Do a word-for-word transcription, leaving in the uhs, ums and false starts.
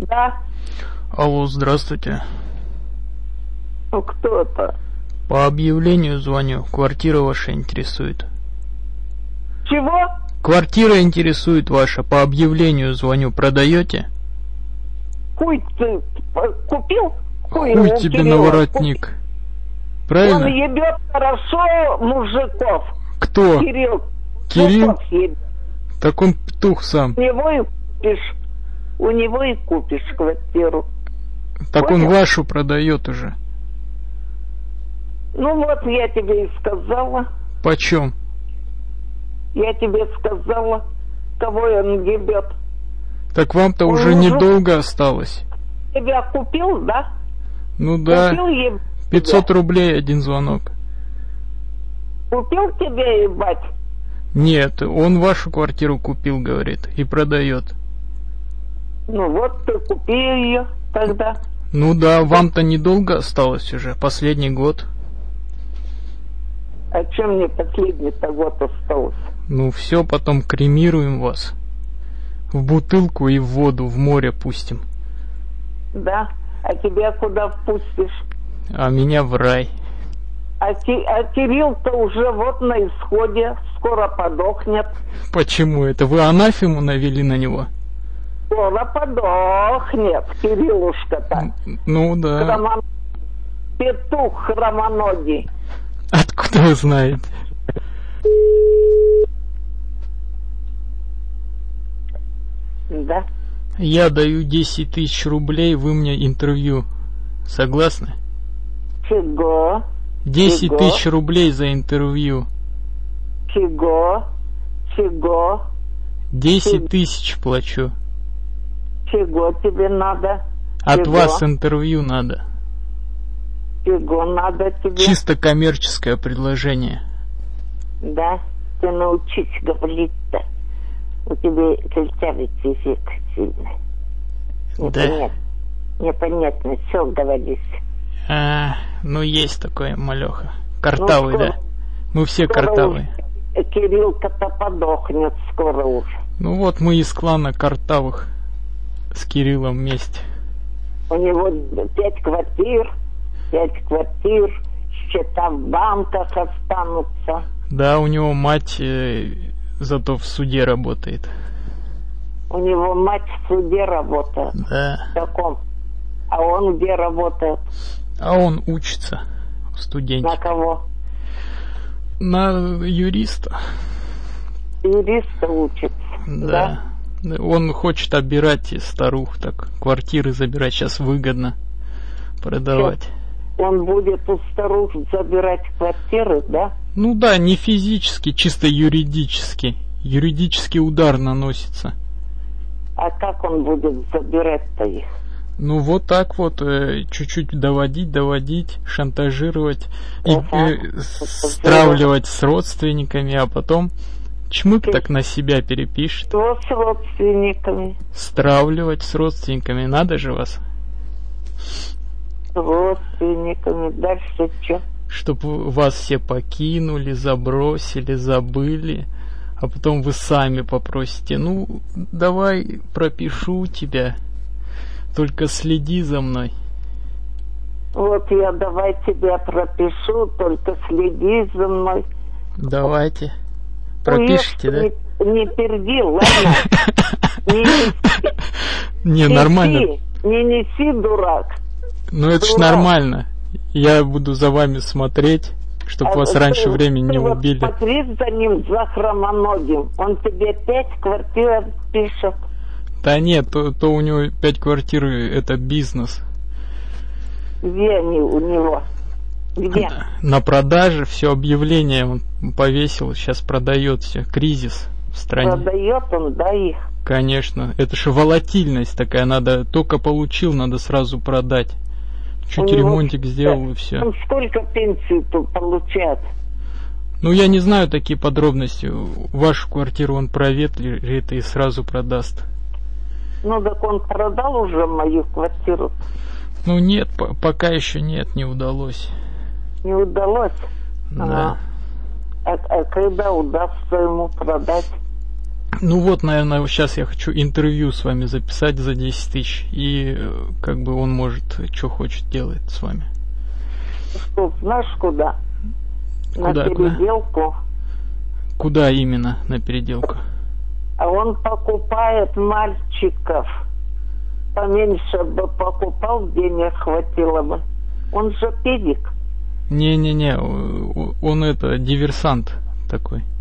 Да. Алло, здравствуйте. Ну, кто это? По объявлению звоню. Квартира ваша интересует. Чего? Квартира интересует ваша. По объявлению звоню. Продаете? Хуй ты купил? Хуй, Хуй тебе Кирилла. На воротник. Купи. Правильно? Он ебет хорошо мужиков. Кто? Кирилл. Кирилл? Так он петух сам. У него и купишь. У него и купишь квартиру. Так Понял? Он вашу продает уже. Ну вот, я тебе и сказала. Почем? Я тебе сказала, кого он ебет. Так вам-то он уже недолго осталось. Тебя купил, да? Ну да. Купил еб... пятьсот рублей один звонок. Купил тебя ебать? Нет, он вашу квартиру купил, говорит, и продает. Ну вот ты купи ее тогда. Ну да, вам-то недолго осталось уже, последний год. А чем мне последний-то год осталось? Ну все, потом кремируем вас. В бутылку и в воду, в море пустим. Да? А тебя куда впустишь? А меня в рай. А, Ки- а Кирилл-то уже вот на исходе, скоро подохнет. Почему это? Вы анафему навели на него? Скоро подохнет, Кириллушка-то. Ну да. Хромон... Петух хромоногий. Откуда вы знаете? Да. Я даю десять тысяч рублей, вы мне интервью. Согласны? Чего? Десять тысяч рублей за интервью. Чего? Чего? Десять тысяч плачу. Чего тебе надо? От Чего? вас интервью надо. Чего надо тебе? Чисто коммерческое предложение. Да? Ты научись говорить-то. У тебя культявый язык сильный. Непонятно. Да. Непонятно, все говоришь. А, ну есть такое, малеха. Картавый, ну, да? Мы все скоро картавые. Уж, Кирилл-то подохнет скоро уже. Ну вот мы из клана картавых с Кириллом вместе. У него пять квартир, пять квартир, счета в банках останутся. Да, у него мать э, зато в суде работает. У него мать в суде работает. Да. В таком. А он где работает? А он учится в студенте. На кого? На юриста. Юриста учится. Да. Да. Он хочет обирать старух, так квартиры забирать. Сейчас выгодно продавать. Что? Он будет у старух забирать квартиры, да? Ну да, не физически, чисто юридически. Юридический удар наносится. А как он будет забирать-то их? Ну вот так вот, э, чуть-чуть доводить, доводить, шантажировать, и, э, стравливать с родственниками, а потом чмык так на себя перепишет. Что с родственниками? Стравливать с родственниками, надо же вас. С родственниками, дальше что? Чтоб вас все покинули, забросили, забыли, а потом вы сами попросите, ну давай пропишу тебя. Только следи за мной. Вот я давай тебя пропишу, только следи за мной. Давайте. Пропишите, да? Не, не перди, ладно? Не неси. Не, нормально. Не неси, дурак. Ну это ж нормально. Я буду за вами смотреть, чтобы вас раньше времени не убили. Смотри за ним, за хромоногим. Он тебе пять квартир пишет. Да нет, то, то у него пять квартир, это бизнес. Где они у него? Где? На продаже, все объявление он повесил, сейчас продает все. Кризис в стране. Продает он, да, их? Конечно, это же волатильность такая, надо, только получил, надо сразу продать. Чуть ремонтик сделал и все. Он сколько пенсий тут получает? Ну я не знаю такие подробности. Вашу квартиру он проветрит и сразу продаст. Ну так он продал уже мою квартиру? Ну нет, по- пока еще нет, не удалось. Не удалось? Да. А, а, а когда удастся ему продать? Ну вот, наверное, сейчас я хочу интервью с вами записать за десять тысяч, и как бы он может, что хочет, делать с вами. Что, знаешь, куда? Куда, на переделку. Куда? Куда именно на переделку? А он покупает мальчиков. Поменьше бы покупал, денег хватило бы. Он же педик. Не-не-не, он это, диверсант такой.